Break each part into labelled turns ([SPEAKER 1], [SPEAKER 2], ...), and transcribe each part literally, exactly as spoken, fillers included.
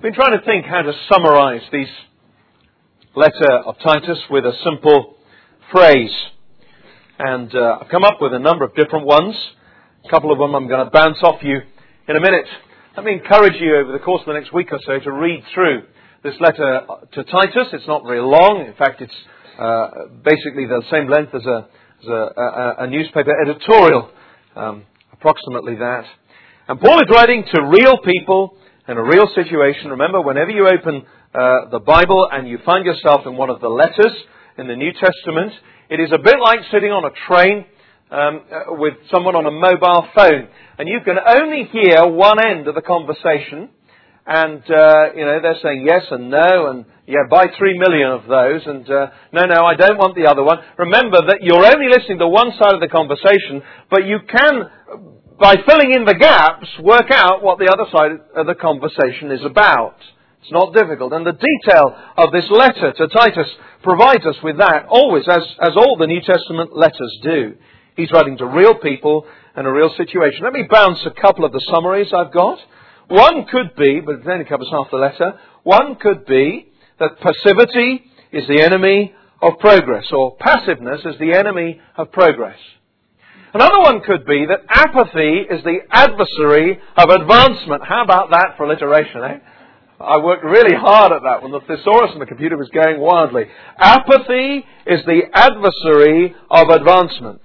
[SPEAKER 1] I've been trying to think how to summarize this letter of Titus with a simple phrase. And uh, I've come up with a number of different ones. A couple of them I'm going to bounce off you in a minute. Let me encourage you over the course of the next week or so to read through this letter to Titus. It's not very long. In fact, it's uh, basically the same length as a, as a, a, a newspaper editorial, um, approximately that. And Paul is writing to real people in a real situation. Remember, whenever you open uh, the Bible and you find yourself in one of the letters in the New Testament, it is a bit like sitting on a train um, uh, with someone on a mobile phone. And you can only hear one end of the conversation. And, uh, you know, they're saying yes and no, and yeah, buy three million of those, and uh, no, no, I don't want the other one. Remember that you're only listening to one side of the conversation, but you can, by filling in the gaps, work out what the other side of the conversation is about. It's not difficult. And the detail of this letter to Titus provides us with that, always, as, as all the New Testament letters do. He's writing to real people and a real situation. Let me bounce a couple of the summaries I've got. One could be, but it only covers half the letter, one could be that passivity is the enemy of progress, or passiveness is the enemy of progress. Another one could be that apathy is the adversary of advancement. How about that for alliteration, eh? I worked really hard at that when the thesaurus on the computer was going wildly. Apathy is the adversary of advancement.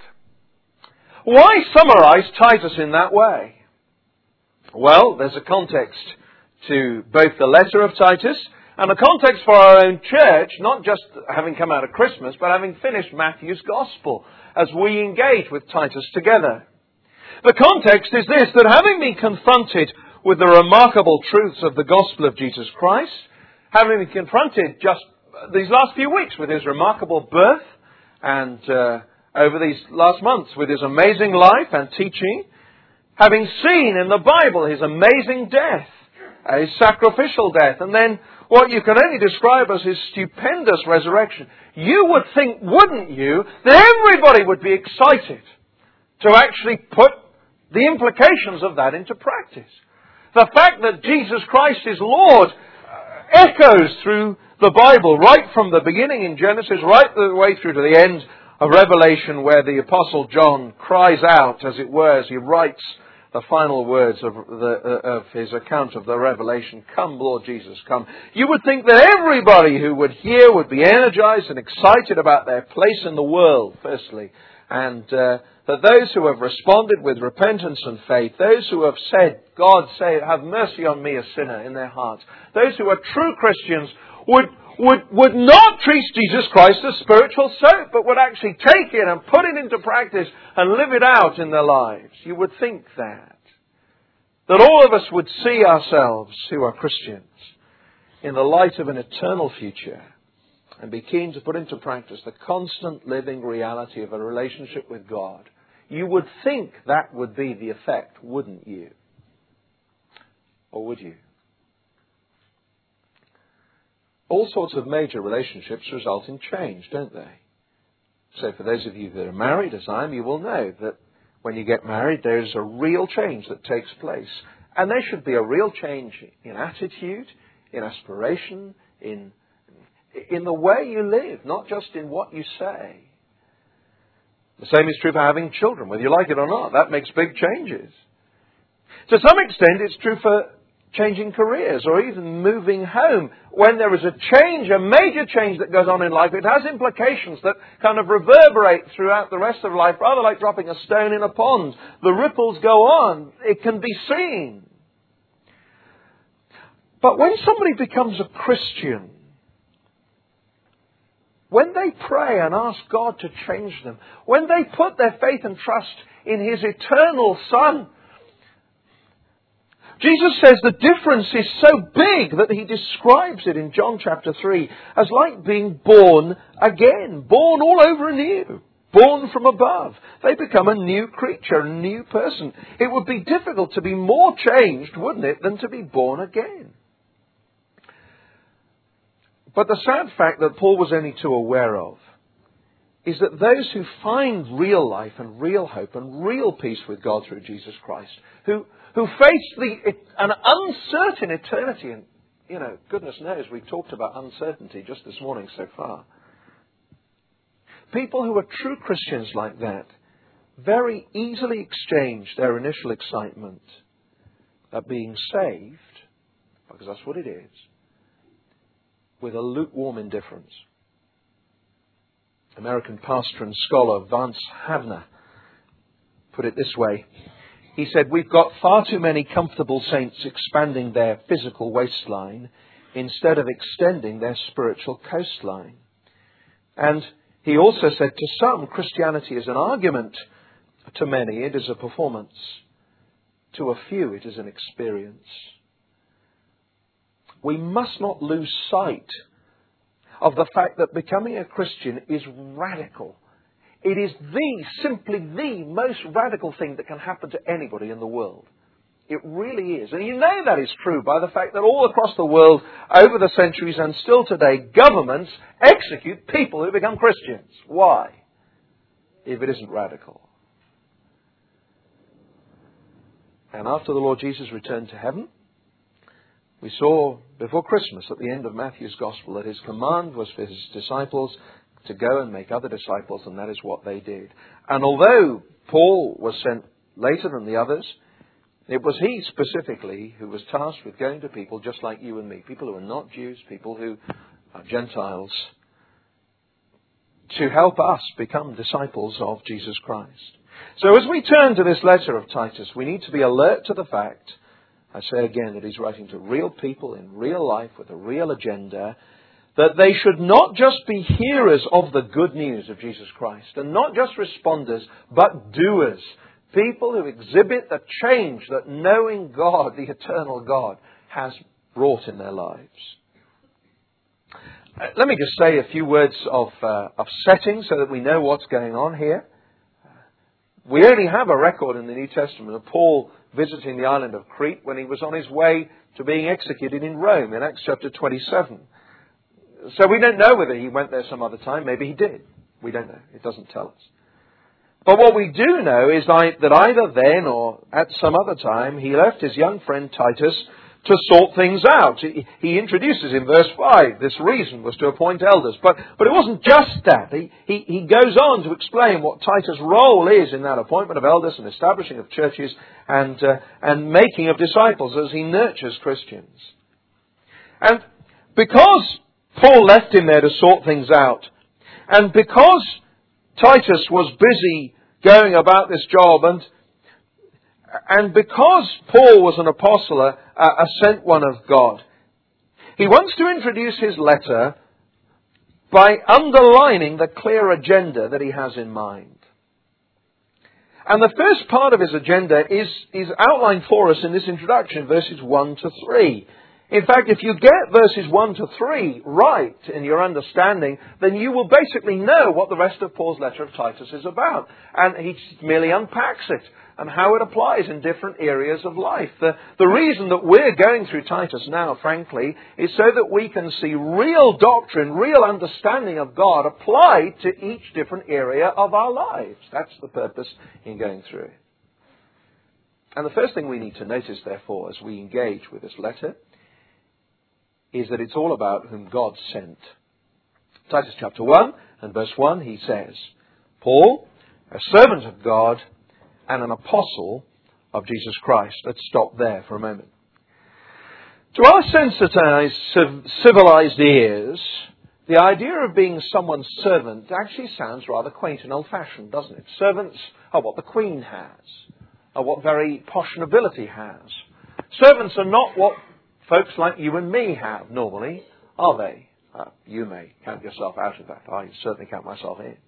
[SPEAKER 1] Why summarize Titus in that way? Well, there's a context to both the letter of Titus and a context for our own church, not just having come out of Christmas, but having finished Matthew's Gospel as we engage with Titus together. The context is this, that having been confronted with the remarkable truths of the Gospel of Jesus Christ, having been confronted just these last few weeks with his remarkable birth, and uh, over these last months with his amazing life and teaching, having seen in the Bible his amazing death, his sacrificial death, and then what you can only describe as his stupendous resurrection, you would think, wouldn't you, that everybody would be excited to actually put the implications of that into practice. The fact that Jesus Christ is Lord echoes through the Bible, right from the beginning in Genesis, right the way through to the end of Revelation, where the Apostle John cries out, as it were, as he writes the final words of, the, uh, of his account of the Revelation, "Come, Lord Jesus, come." You would think that everybody who would hear would be energized and excited about their place in the world, firstly, and uh, that those who have responded with repentance and faith, those who have said, "God, say, have mercy on me, a sinner," in their hearts, those who are true Christians would would would not treat Jesus Christ as spiritual soap, but would actually take it and put it into practice and live it out in their lives. You would think that. That all of us would see ourselves, who are Christians, in the light of an eternal future and be keen to put into practice the constant living reality of a relationship with God. You would think that would be the effect, wouldn't you? Or would you? All sorts of major relationships result in change, don't they? So for those of you that are married, as I am, you will know that when you get married, there's a real change that takes place. And there should be a real change in attitude, in aspiration, in, in the way you live, not just in what you say. The same is true for having children, whether you like it or not. That makes big changes. To some extent, it's true for changing careers or even moving home. When there is a change, a major change that goes on in life, it has implications that kind of reverberate throughout the rest of life, rather like dropping a stone in a pond. The ripples go on. It can be seen. But when somebody becomes a Christian, when they pray and ask God to change them, when they put their faith and trust in His eternal Son, Jesus says the difference is so big that He describes it in John chapter three as like being born again, born all over anew, born from above. They become a new creature, a new person. It would be difficult to be more changed, wouldn't it, than to be born again. But the sad fact that Paul was only too aware of is that those who find real life and real hope and real peace with God through Jesus Christ, who who face the, an uncertain eternity in, you know, goodness knows we've talked about uncertainty just this morning so far. People who are true Christians like that very easily exchange their initial excitement at being saved, because that's what it is, with a lukewarm indifference. American pastor and scholar Vance Havner put it this way. He said, "We've got far too many comfortable saints expanding their physical waistline instead of extending their spiritual coastline." And he also said, to some, Christianity is an argument. To many, it is a performance. To a few, it is an experience. We must not lose sight of the fact that becoming a Christian is radical. It is the, simply the most radical thing that can happen to anybody in the world. It really is. And you know that is true by the fact that all across the world, over the centuries and still today, governments execute people who become Christians. Why? If it isn't radical. And after the Lord Jesus returned to heaven, we saw before Christmas at the end of Matthew's Gospel that his command was for his disciples to go and make other disciples, and that is what they did. And although Paul was sent later than the others, it was he specifically who was tasked with going to people just like you and me, people who are not Jews, people who are Gentiles, to help us become disciples of Jesus Christ. So as we turn to this letter of Titus, we need to be alert to the fact, I say again, that he's writing to real people in real life with a real agenda, that they should not just be hearers of the good news of Jesus Christ, and not just responders, but doers. People who exhibit the change that knowing God, the eternal God, has brought in their lives. Uh, let me just say a few words of, uh, of setting so that we know what's going on here. We only have a record in the New Testament of Paul visiting the island of Crete when he was on his way to being executed in Rome in Acts chapter twenty-seven. So we don't know whether he went there some other time. Maybe he did. We don't know. It doesn't tell us. But what we do know is that either then or at some other time, he left his young friend Titus to sort things out. He, he introduces in verse five, this reason was to appoint elders. But, but it wasn't just that. He, he, he goes on to explain what Titus' role is in that appointment of elders and establishing of churches and, uh, and making of disciples as he nurtures Christians. And because Paul left him there to sort things out, and because Titus was busy going about this job, and and because Paul was an apostle, a, a sent one of God, he wants to introduce his letter by underlining the clear agenda that he has in mind. And the first part of his agenda is, is outlined for us in this introduction, verses one to three. In fact, if you get verses one to three right in your understanding, then you will basically know what the rest of Paul's letter of Titus is about. And he merely unpacks it and how it applies in different areas of life. The, the reason that we're going through Titus now, frankly, is so that we can see real doctrine, real understanding of God applied to each different area of our lives. That's the purpose in going through it. And the first thing we need to notice, therefore, as we engage with this letter, is that it's all about whom God sent. Titus chapter one and verse one, he says, Paul, a servant of God and an apostle of Jesus Christ. Let's stop there for a moment. To our sensitized, civilized ears, the idea of being someone's servant actually sounds rather quaint and old-fashioned, doesn't it? Servants are what the Queen has, are what very posh nobility has. Servants are not what folks like you and me have normally, are they? Uh, you may count yourself out of that. I certainly count myself in.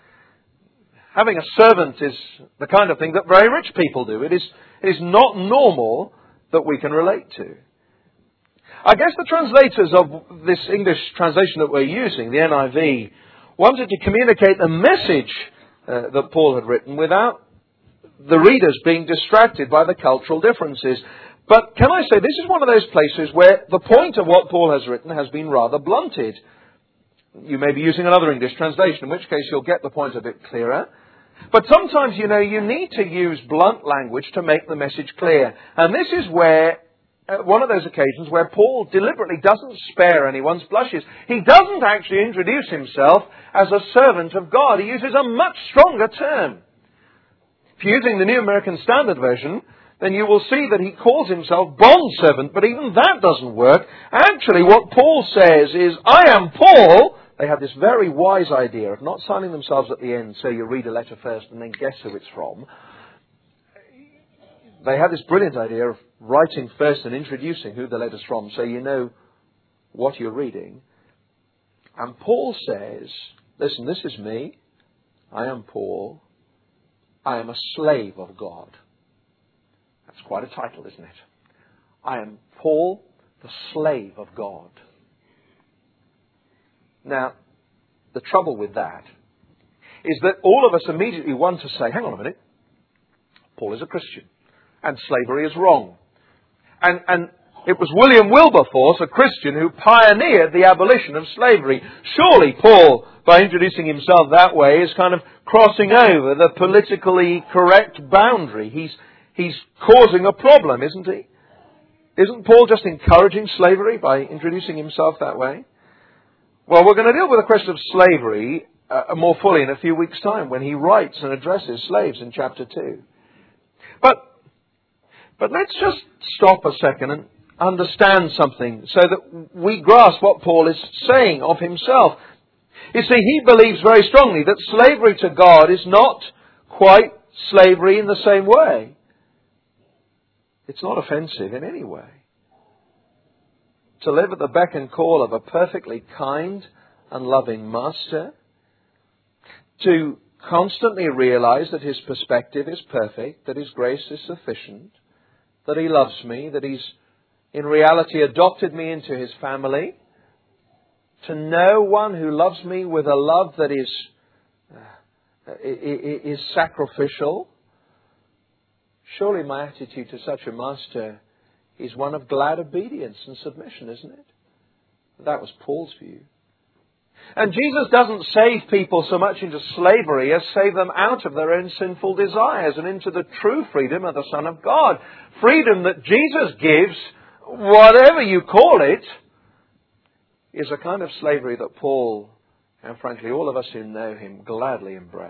[SPEAKER 1] Having a servant is the kind of thing that very rich people do. It is, it is not normal that we can relate to. I guess the translators of this English translation that we're using, the N I V, wanted to communicate the message uh, that Paul had written without the readers being distracted by the cultural differences. But can I say, this is one of those places where the point of what Paul has written has been rather blunted. You may be using another English translation, in which case you'll get the point a bit clearer. But sometimes, you know, you need to use blunt language to make the message clear. And this is where uh, one of those occasions where Paul deliberately doesn't spare anyone's blushes. He doesn't actually introduce himself as a servant of God. He uses a much stronger term. If you're using the New American Standard Version, then you will see that he calls himself bondservant, but even that doesn't work. Actually, what Paul says is, I am Paul. They have this very wise idea of not signing themselves at the end, so you read a letter first and then guess who it's from. They have this brilliant idea of writing first and introducing who the letter's from, so you know what you're reading. And Paul says, listen, this is me. I am Paul. I am a slave of God. That's quite a title, isn't it? I am Paul, the slave of God. Now, the trouble with that is that all of us immediately want to say, hang on a minute, Paul is a Christian, and slavery is wrong. And, and it was William Wilberforce, a Christian, who pioneered the abolition of slavery. Surely Paul, by introducing himself that way, is kind of crossing over the politically correct boundary. He's, he's causing a problem, isn't he? Isn't Paul just encouraging slavery by introducing himself that way? Well, we're going to deal with the question of slavery uh, more fully in a few weeks' time when he writes and addresses slaves in chapter two. But, but let's just stop a second and understand something so that we grasp what Paul is saying of himself. You see, he believes very strongly that slavery to God is not quite slavery in the same way. It's not offensive in any way. To live at the beck and call of a perfectly kind and loving master. To constantly realize that his perspective is perfect, that his grace is sufficient, that he loves me, that he's in reality adopted me into his family. To know one who loves me with a love that is, uh, is sacrificial. Surely my attitude to such a master is one of glad obedience and submission, isn't it? That was Paul's view. And Jesus doesn't save people so much into slavery as save them out of their own sinful desires and into the true freedom of the Son of God. Freedom that Jesus gives, whatever you call it, is a kind of slavery that Paul, and frankly all of us who know him, gladly embrace.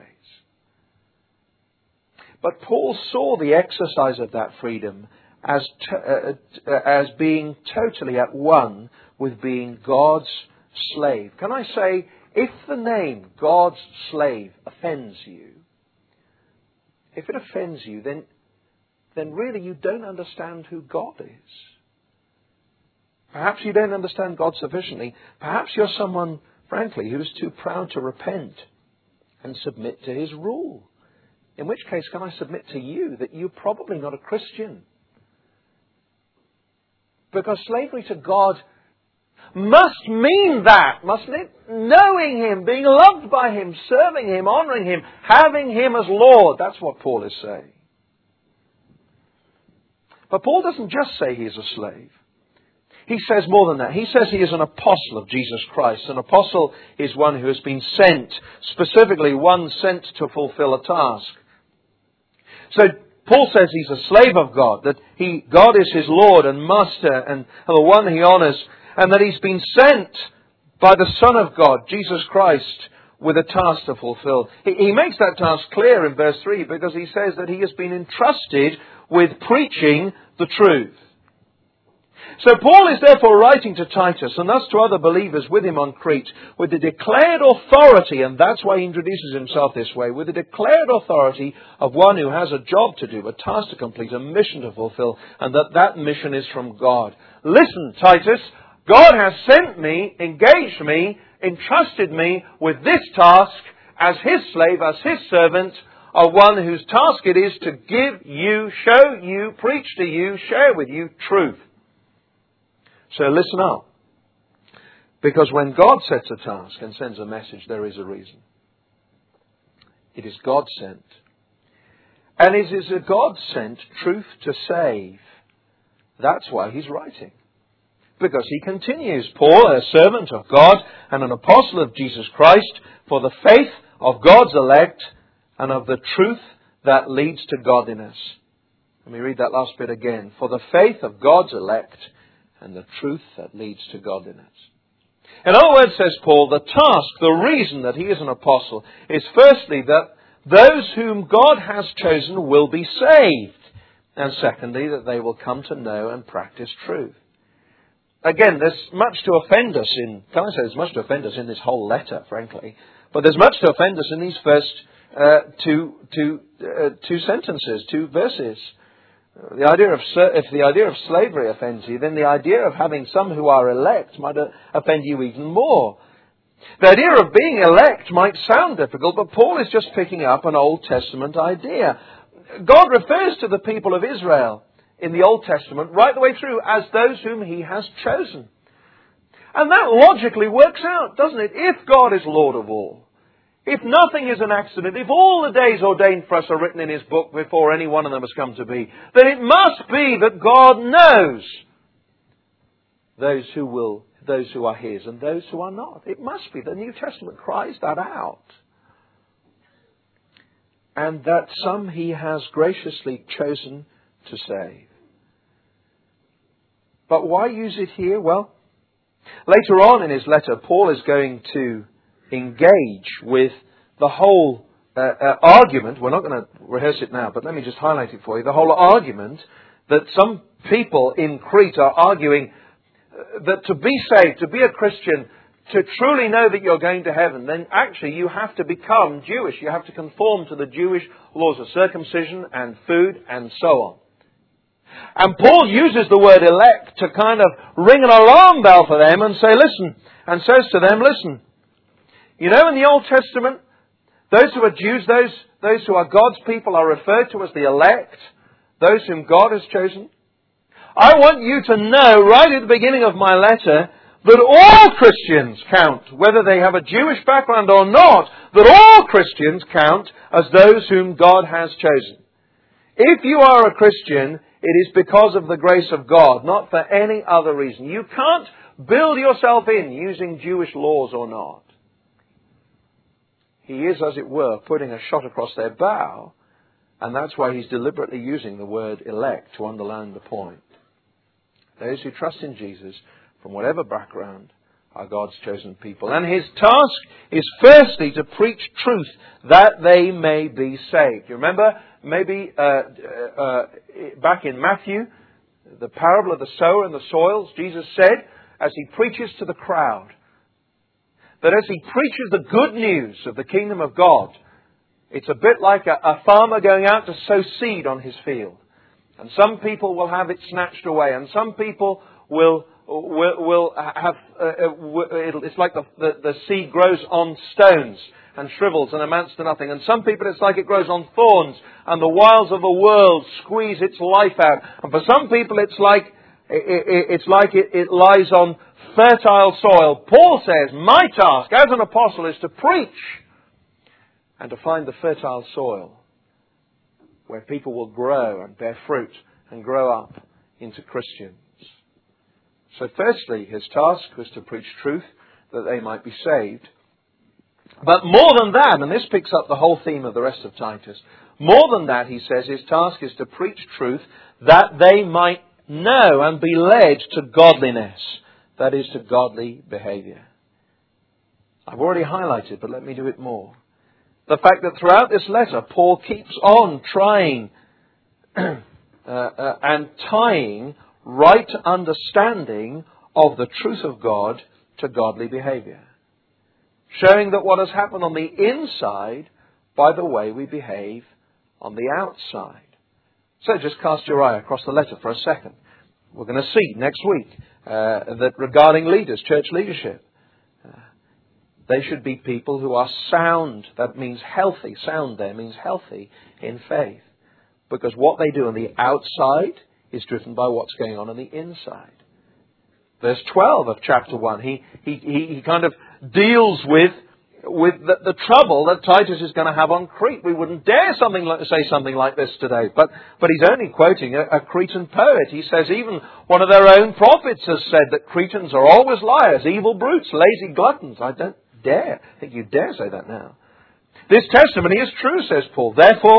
[SPEAKER 1] But Paul saw the exercise of that freedom as to, uh, as being totally at one with being God's slave. Can I say, if the name God's slave offends you, if it offends you, then, then really you don't understand who God is. Perhaps you don't understand God sufficiently. Perhaps you're someone, frankly, who's too proud to repent and submit to his rule. In which case, can I submit to you that you're probably not a Christian? Because slavery to God must mean that, mustn't it? Knowing him, being loved by him, serving him, honouring him, having him as Lord. That's what Paul is saying. But Paul doesn't just say he is a slave. He says more than that. He says he is an apostle of Jesus Christ. An apostle is one who has been sent, specifically one sent to fulfill a task. So Paul says he's a slave of God, that he, God is his Lord and Master and the one he honours, and that he's been sent by the Son of God, Jesus Christ, with a task to fulfill. He, he makes that task clear in verse three because he says that he has been entrusted with preaching the truth. So Paul is therefore writing to Titus, and thus to other believers with him on Crete, with the declared authority, and that's why he introduces himself this way, with the declared authority of one who has a job to do, a task to complete, a mission to fulfill, and that that mission is from God. Listen, Titus, God has sent me, engaged me, entrusted me with this task as his slave, as his servant, of one whose task it is to give you, show you, preach to you, share with you truth. So listen up. Because when God sets a task and sends a message, there is a reason. It is God sent. And it is a God sent truth to save. That's why he's writing. Because he continues, Paul, a servant of God and an apostle of Jesus Christ, for the faith of God's elect and of the truth that leads to godliness. Let me read that last bit again. For the faith of God's elect and the truth that leads to godliness. In other words, says Paul, the task, the reason that he is an apostle is firstly that those whom God has chosen will be saved. And secondly, that they will come to know and practice truth. Again, there's much to offend us in, can I say there's much to offend us in this whole letter, frankly. But there's much to offend us in these first uh, two, two, uh, two sentences, two verses. The idea of, if the idea of slavery offends you, then the idea of having some who are elect might offend you even more. The idea of being elect might sound difficult, but Paul is just picking up an Old Testament idea. God refers to the people of Israel in the Old Testament right the way through as those whom He has chosen. And that logically works out, doesn't it? If God is Lord of all, if nothing is an accident, if all the days ordained for us are written in His book before any one of them has come to be, then it must be that God knows those who will, those who are His and those who are not. It must be. The New Testament cries that out. And that some He has graciously chosen to save. But why use it here? Well, later on in his letter, Paul is going to engage with the whole uh, uh, argument. We're not going to rehearse it now, but let me just highlight it for you. The whole argument that some people in Crete are arguing that to be saved, to be a Christian, to truly know that you're going to heaven, then actually you have to become Jewish. You have to conform to the Jewish laws of circumcision and food and so on. And Paul uses the word elect to kind of ring an alarm bell for them and say, listen, and says to them, listen, you know in the Old Testament, those who are Jews, those, those who are God's people are referred to as the elect, those whom God has chosen. I want you to know right at the beginning of my letter that all Christians count, whether they have a Jewish background or not, that all Christians count as those whom God has chosen. If you are a Christian, it is because of the grace of God, not for any other reason. You can't build yourself in using Jewish laws or not. He is, as it were, putting a shot across their bow, and that's why he's deliberately using the word elect to underline the point. Those who trust in Jesus, from whatever background, are God's chosen people. And his task is firstly to preach truth that they may be saved. You remember, maybe uh, uh, back in Matthew, the parable of the sower and the soils, Jesus said, as he preaches to the crowd, that as he preaches the good news of the kingdom of God, it's a bit like a, a farmer going out to sow seed on his field. And some people will have it snatched away, and some people will will, will have, uh, it's like the, the, the seed grows on stones and shrivels and amounts to nothing. And some people it's like it grows on thorns and the wiles of the world squeeze its life out. And for some people it's like, it, it, it's like it, it lies on fertile soil. Paul says, my task as an apostle is to preach and to find the fertile soil where people will grow and bear fruit and grow up into Christians. So firstly, his task was to preach truth that they might be saved. But more than that, and this picks up the whole theme of the rest of Titus, more than that, he says, his task is to preach truth that they might know and be led to godliness. That is, to godly behaviour. I've already highlighted, but let me do it more. The fact that throughout this letter, Paul keeps on trying uh, uh, and tying right understanding of the truth of God to godly behaviour. Showing that what has happened on the inside by the way we behave on the outside. So just cast your eye across the letter for a second. We're going to see next week uh, that regarding leaders, church leadership, uh, they should be people who are sound. That means healthy. Sound there means healthy in faith. Because what they do on the outside is driven by what's going on on the inside. Verse twelve of chapter one, he, he, he, he kind of deals with, with the, the trouble that Titus is going to have on Crete. We wouldn't dare something like, say something like this today, but, but he's only quoting a, a Cretan poet. He says even one of their own prophets has said that Cretans are always liars, evil brutes, lazy gluttons. I don't dare, I think you dare say that now. This testimony is true, says Paul. Therefore,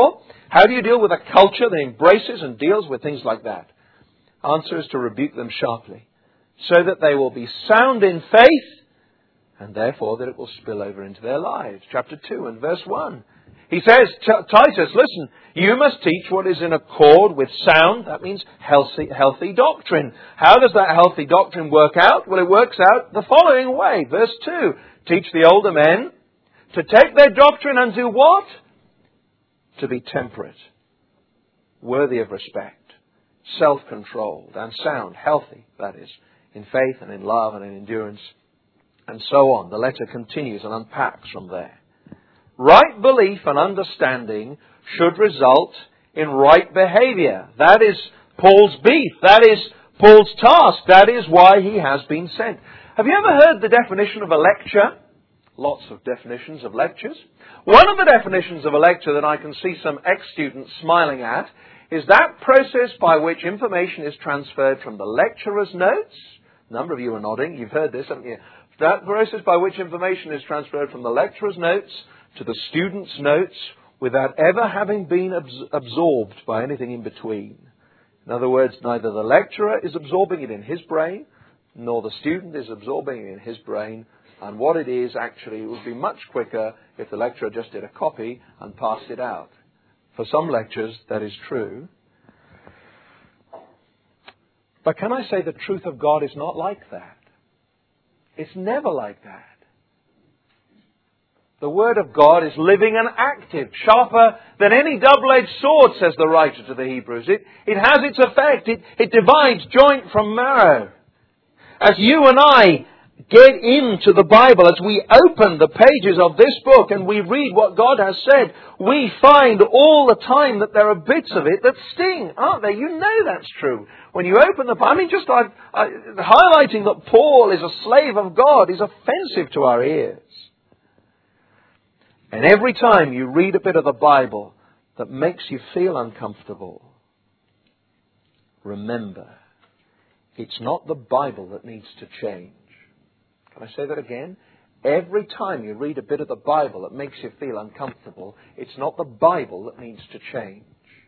[SPEAKER 1] How do you deal with a culture that embraces and deals with things like that? Answer is to rebuke them sharply, so that they will be sound in faith, and therefore that it will spill over into their lives. Chapter two and verse one. He says, Titus, listen, you must teach what is in accord with sound, that means healthy, healthy doctrine. How does that healthy doctrine work out? Well, it works out the following way. Verse two, teach the older men to take their doctrine and do what? To be temperate, worthy of respect, self-controlled and sound, healthy, that is, in faith and in love and in endurance, and so on. The letter continues and unpacks from there. Right belief and understanding should result in right behavior. That is Paul's beef. That is Paul's task. That is why he has been sent. Have you ever heard the definition of a lecture? Lots of definitions of lectures. One of the definitions of a lecture that I can see some ex-students smiling at is that process by which information is transferred from the lecturer's notes. A number of you are nodding. You've heard this, haven't you? That process by which information is transferred from the lecturer's notes to the student's notes without ever having been abs- absorbed by anything in between. In other words, neither the lecturer is absorbing it in his brain, nor the student is absorbing it in his brain. And what it is, actually, it would be much quicker if the lecturer just did a copy and passed it out. For some lectures, that is true. But can I say the truth of God is not like that? It's never like that. The Word of God is living and active, sharper than any double-edged sword, says the writer to the Hebrews. It, it has its effect. It, it divides joint from marrow. As you and I get into the Bible, as we open the pages of this book and we read what God has said, we find all the time that there are bits of it that sting, aren't there? You know that's true. When you open the Bible, I mean, just I, I, highlighting that Paul is a slave of God is offensive to our ears. And every time you read a bit of the Bible that makes you feel uncomfortable, remember, it's not the Bible that needs to change. Can I say that again? Every time you read a bit of the Bible that makes you feel uncomfortable, it's not the Bible that needs to change.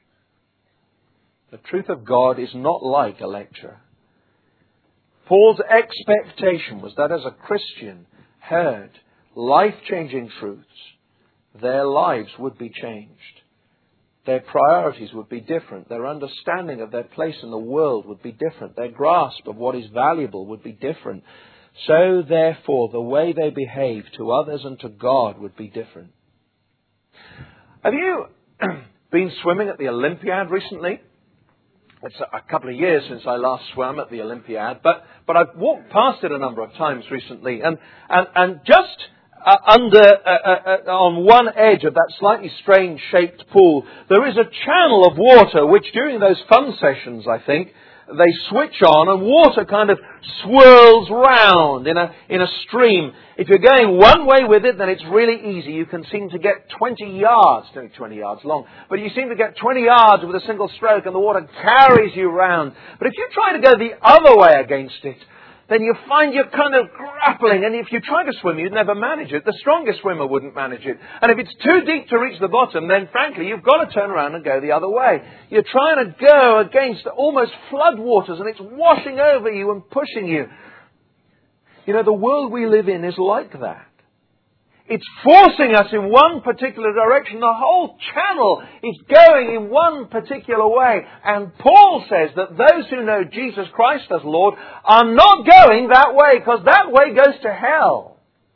[SPEAKER 1] The truth of God is not like a lecture. Paul's expectation was that as a Christian heard life-changing truths, their lives would be changed. Their priorities would be different. Their understanding of their place in the world would be different. Their grasp of what is valuable would be different. So, therefore, the way they behave to others and to God would be different. Have you been swimming at the Olympiad recently? It's a couple of years since I last swam at the Olympiad, but, but I've walked past it a number of times recently, and, and, and just uh, under, uh, uh, on one edge of that slightly strange shaped pool, there is a channel of water which during those fun sessions, I think, they switch on and water kind of swirls round in a, in a stream. If you're going one way with it, then it's really easy. You can seem to get twenty yards, it's only twenty yards long, but you seem to get twenty yards with a single stroke and the water carries you round. But if you try to go the other way against it, then you find you're kind of grappling, and if you try to swim, you'd never manage it. The strongest swimmer wouldn't manage it. And if it's too deep to reach the bottom, then frankly, you've got to turn around and go the other way. You're trying to go against almost flood waters, and it's washing over you and pushing you. You know, the world we live in is like that. It's forcing us in one particular direction. The whole channel is going in one particular way. And Paul says that those who know Jesus Christ as Lord are not going that way, because that way goes to hell.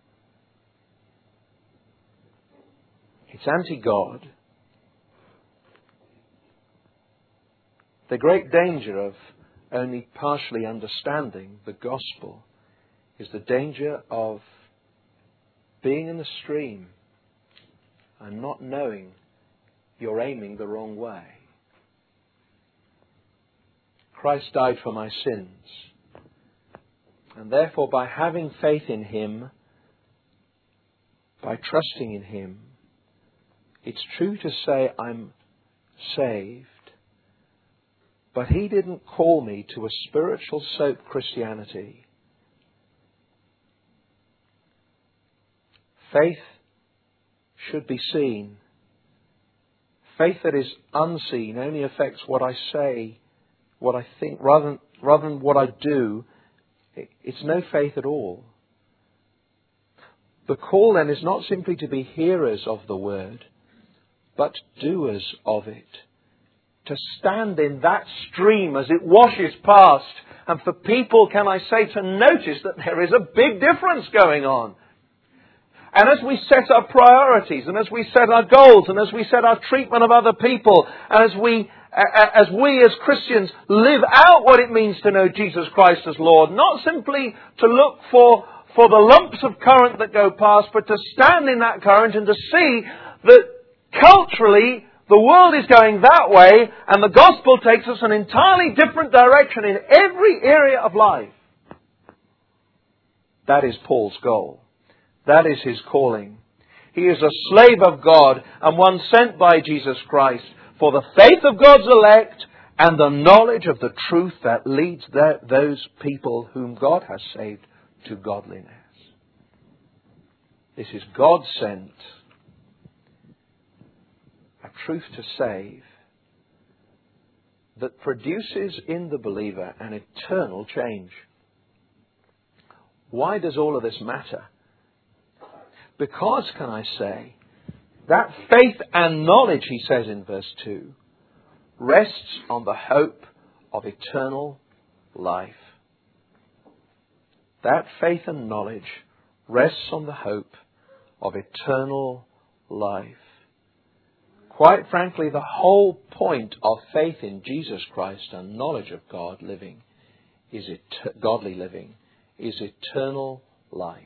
[SPEAKER 1] It's anti-God. The great danger of only partially understanding the gospel is the danger of being in the stream and not knowing you're aiming the wrong way. Christ died for my sins. And therefore, by having faith in Him, by trusting in Him, it's true to say I'm saved, but He didn't call me to a spiritual soap Christianity. Faith should be seen. Faith that is unseen only affects what I say, what I think, rather than, rather than what I do. It's no faith at all. The call then is not simply to be hearers of the word, but doers of it. To stand in that stream as it washes past. And for people, can I say, to notice that there is a big difference going on. And as we set our priorities, and as we set our goals, and as we set our treatment of other people, and as we, as we as Christians live out what it means to know Jesus Christ as Lord, not simply to look for, for the lumps of current that go past, but to stand in that current and to see that culturally the world is going that way, and the gospel takes us an entirely different direction in every area of life. That is Paul's goal. That is his calling. He is a slave of God and one sent by Jesus Christ for the faith of God's elect and the knowledge of the truth that leads that, those people whom God has saved to godliness. This is God sent. A truth to save that produces in the believer an eternal change. Why does all of this matter? Because, can I say, that faith and knowledge, he says in verse two, rests on the hope of eternal life. That faith and knowledge rests on the hope of eternal life. Quite frankly, the whole point of faith in Jesus Christ and knowledge of God living is et- godly living, is eternal life.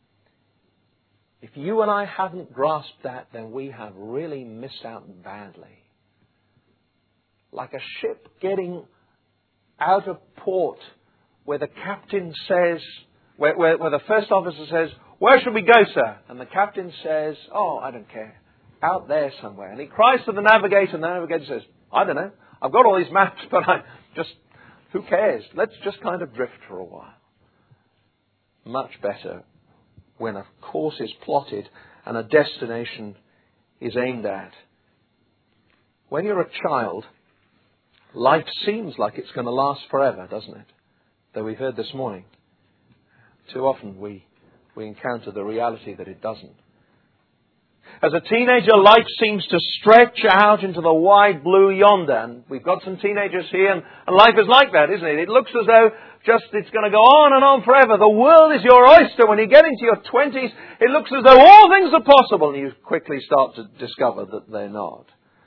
[SPEAKER 1] If you and I haven't grasped that, then we have really missed out badly. Like a ship getting out of port where the captain says, where, where, where the first officer says, "Where should we go, sir?" And the captain says, "Oh, I don't care. Out there somewhere." And he cries to the navigator, and the navigator says, "I don't know. I've got all these maps, but I just, who cares? Let's just kind of drift for a while." Much better when a course is plotted and a destination is aimed at. When you're a child, life seems like it's going to last forever, doesn't it? Though we've heard this morning, too often we, we encounter the reality that it doesn't. As a teenager, life seems to stretch out into the wide blue yonder. And we've got some teenagers here, and, and life is like that, isn't it? It looks as though just it's going to go on and on forever. The world is your oyster. When you get into your twenties, it looks as though all things are possible, and you quickly start to discover that they're not.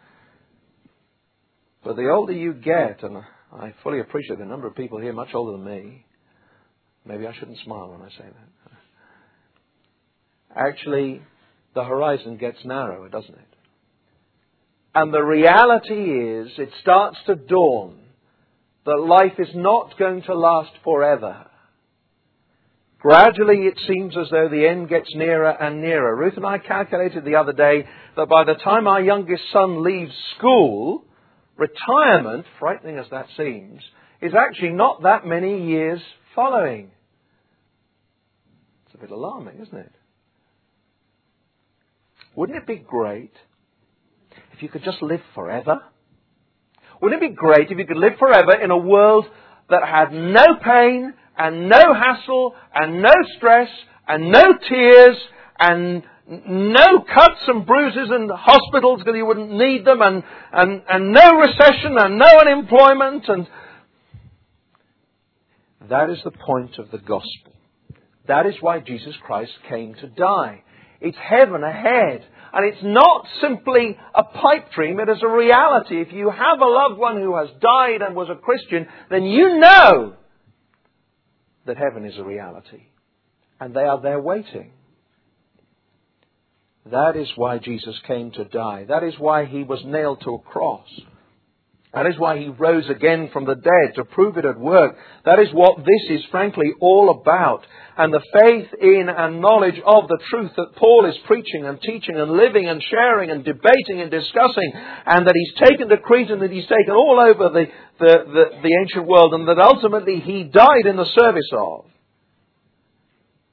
[SPEAKER 1] But the older you get, and I fully appreciate the number of people here much older than me. Maybe I shouldn't smile when I say that. Actually, the horizon gets narrower, doesn't it? And the reality is, it starts to dawn that life is not going to last forever. Gradually, it seems as though the end gets nearer and nearer. Ruth and I calculated the other day that by the time our youngest son leaves school, retirement, frightening as that seems, is actually not that many years following. It's a bit alarming, isn't it? Wouldn't it be great if you could just live forever? Wouldn't it be great if you could live forever in a world that had no pain and no hassle and no stress and no tears and no cuts and bruises and hospitals because you wouldn't need them and, and, and no recession and no unemployment? And that is the point of the gospel. That is why Jesus Christ came to die. It's heaven ahead. And it's not simply a pipe dream, it is a reality. If you have a loved one who has died and was a Christian, then you know that heaven is a reality. And they are there waiting. That is why Jesus came to die. That is why he was nailed to a cross. That is why he rose again from the dead, to prove it at work. That is what this is frankly all about. And the faith in and knowledge of the truth that Paul is preaching and teaching and living and sharing and debating and discussing, and that he's taken to Crete and that he's taken all over the, the, the, the ancient world, and that ultimately he died in the service of,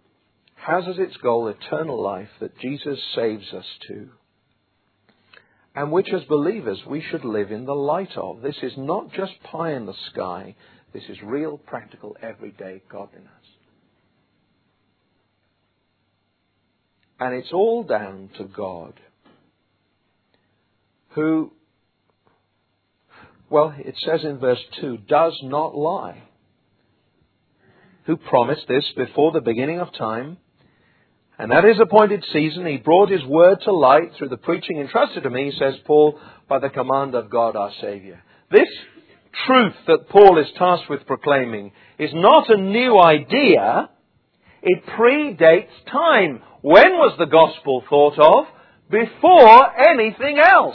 [SPEAKER 1] has as its goal eternal life that Jesus saves us to. and which as believers we should live in the light of. This is not just pie in the sky. This is real, practical, everyday godliness. And it's all down to God, who, well, it says in verse two, does not lie, who promised this before the beginning of time, and at his appointed season he brought his word to light through the preaching entrusted to me, says Paul, by the command of God our Saviour. This truth that Paul is tasked with proclaiming is not a new idea. It predates time. When was the gospel thought of? Before anything else.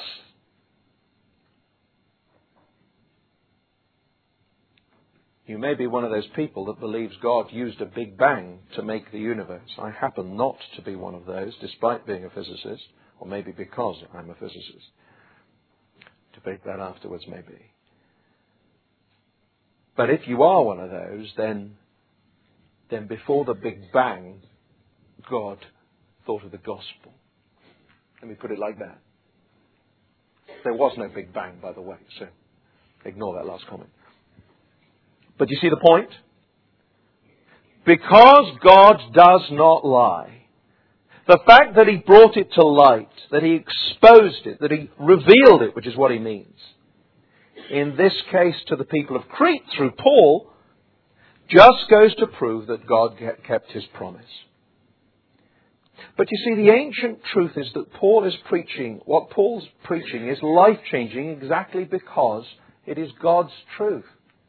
[SPEAKER 1] You may be one of those people that believes God used a big bang to make the universe. I happen not to be one of those, despite being a physicist, or maybe because I'm a physicist. Debate that afterwards, maybe. But if you are one of those, then, then before the Big Bang, God thought of the gospel. Let me put it like that. There was no Big Bang, by the way, so ignore that last comment. But you see the point? Because God does not lie, the fact that He brought it to light, that He exposed it, that He revealed it, which is what He means, in this case to the people of Crete through Paul, just goes to prove that God kept His promise. But you see, the ancient truth is that Paul is preaching, what Paul's preaching is life-changing exactly because it is God's truth.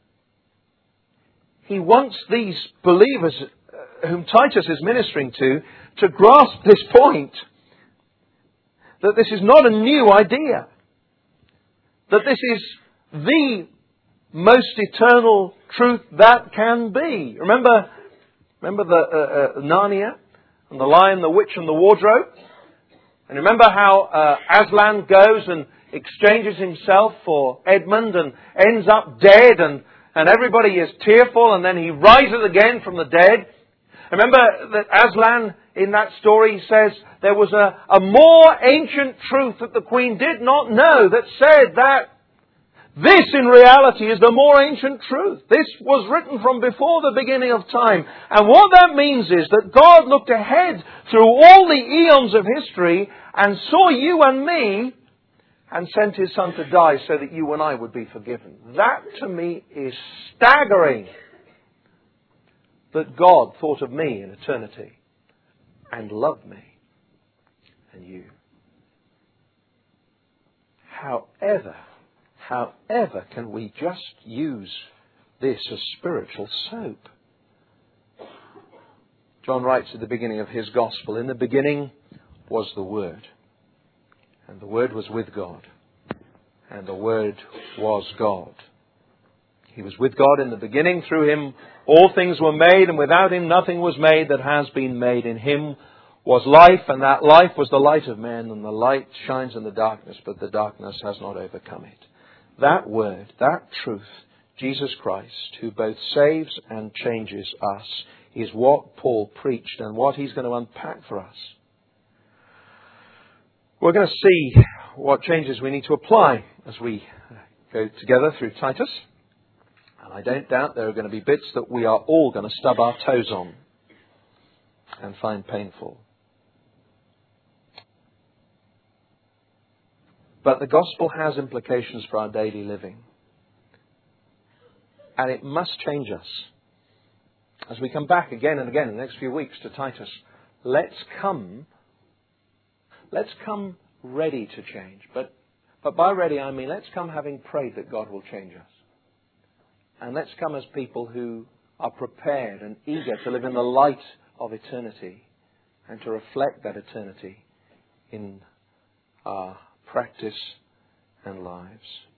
[SPEAKER 1] He wants these believers whom Titus is ministering to, to grasp this point, that this is not a new idea, that this is the most eternal truth that can be. Remember, remember the uh, uh, Narnia and the Lion, the Witch and the Wardrobe? And remember how uh, Aslan goes and exchanges himself for Edmund and ends up dead, and, and everybody is tearful, and then he rises again from the dead. Remember that Aslan, in that story, says there was a, a more ancient truth that the Queen did not know that said that this, in reality, is the more ancient truth. This was written from before the beginning of time. And what that means is that God looked ahead through all the eons of history and saw you and me and sent His Son to die so that you and I would be forgiven. That, to me, is staggering. That God thought of me in eternity and loved me and you. However... However, can we just use this as spiritual soap? John writes at the beginning of his Gospel, in the beginning was the Word, and the Word was with God, and the Word was God. He was with God in the beginning. Through Him all things were made, and without Him nothing was made that has been made. In Him was life, and that life was the light of men, and the light shines in the darkness, but the darkness has not overcome it. That word, that truth, Jesus Christ, who both saves and changes us, is what Paul preached and what he's going to unpack for us. We're going to see what changes we need to apply as we go together through Titus. And I don't doubt there are going to be bits that we are all going to stub our toes on and find painful. But the gospel has implications for our daily living. And it must change us. As we come back again and again in the next few weeks to Titus, let's come, let's come ready to change. But, but by ready I mean let's come having prayed that God will change us. And let's come as people who are prepared and eager to live in the light of eternity and to reflect that eternity in our practice and lives.